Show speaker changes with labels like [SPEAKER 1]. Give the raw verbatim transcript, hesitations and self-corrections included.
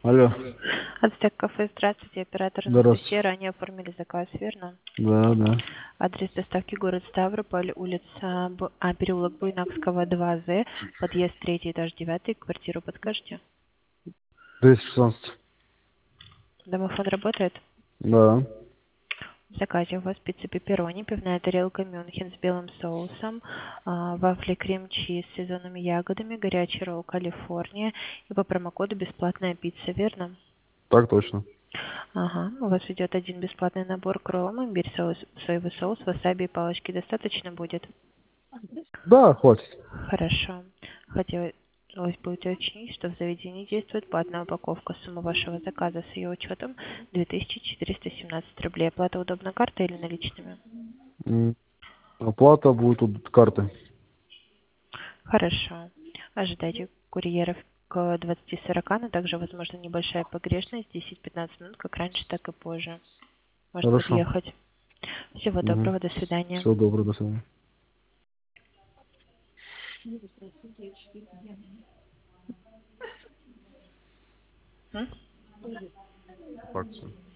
[SPEAKER 1] Алло.
[SPEAKER 2] Ацтек кафе, здравствуйте, оператор
[SPEAKER 1] Здравствуйте.
[SPEAKER 2] Анастасия, ранее оформили заказ, верно?
[SPEAKER 1] Да, да.
[SPEAKER 2] Адрес доставки город Ставрополь, улица Б... а, переулок Буйнакского, два З, подъезд третий, этаж девятый, квартиру подскажете?
[SPEAKER 1] двести шестнадцать.
[SPEAKER 2] Домофон работает?
[SPEAKER 1] Да.
[SPEAKER 2] В заказе у вас пицца пепперони, пивная тарелка Мюнхен с белым соусом, а, вафли крем-чиз с сезонными ягодами, горячий ролл Калифорния и по промокоду бесплатная пицца, верно?
[SPEAKER 1] Так точно.
[SPEAKER 2] Ага, у вас идет один бесплатный набор к роллам, имбирь, соус, соевый соус, васаби и палочки достаточно будет?
[SPEAKER 1] Да, хватит.
[SPEAKER 2] Хорошо. Хотелось бы уточнить, что в заведении действует платная упаковка. Сумма вашего заказа с ее учетом две тысячи четыреста семнадцать рублей. Оплата удобна картой или наличными?
[SPEAKER 1] М, Оплата будет от карты.
[SPEAKER 2] Хорошо. Ожидайте курьеров к двадцати сорока, но также возможна небольшая погрешность, десять-пятнадцать минут, как раньше, так и позже. Может
[SPEAKER 1] Хорошо.
[SPEAKER 2] подъехать. Всего
[SPEAKER 1] Угу.
[SPEAKER 2] доброго, до свидания.
[SPEAKER 1] Всего доброго, до свидания.
[SPEAKER 2] М?
[SPEAKER 1] Факт.